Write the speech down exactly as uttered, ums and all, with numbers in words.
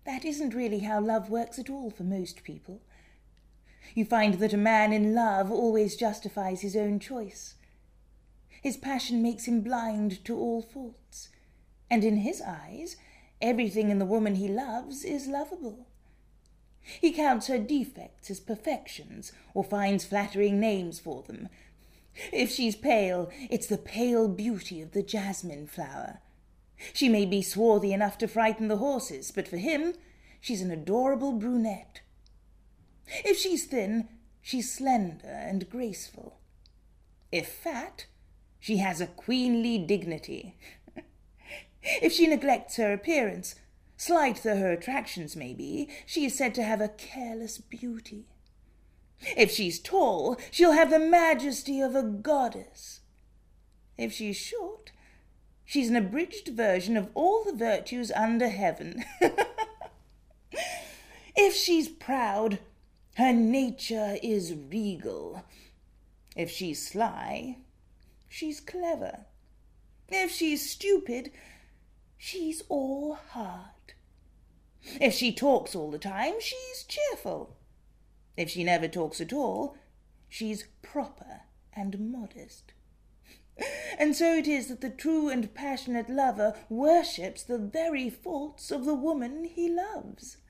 That isn't really how love works at all for most people. You find that a man in love always justifies his own choice. His passion makes him blind to all faults, and in his eyes, everything in the woman he loves is lovable. He counts her defects as perfections, or finds flattering names for them. If she's pale, it's the pale beauty of the jasmine flower. She may be swarthy enough to frighten the horses, but for him, she's an adorable brunette. If she's thin, she's slender and graceful. If fat, she has a queenly dignity. If she neglects her appearance, slight though her attractions may be, she is said to have a careless beauty. If she's tall, she'll have the majesty of a goddess. If she's short, she's an abridged version of all the virtues under heaven. If she's proud, her nature is regal. If she's sly, she's clever. If she's stupid, she's all heart. If she talks all the time, she's cheerful. If she never talks at all, she's proper and modest. And so it is that the true and passionate lover worships the very faults of the woman he loves.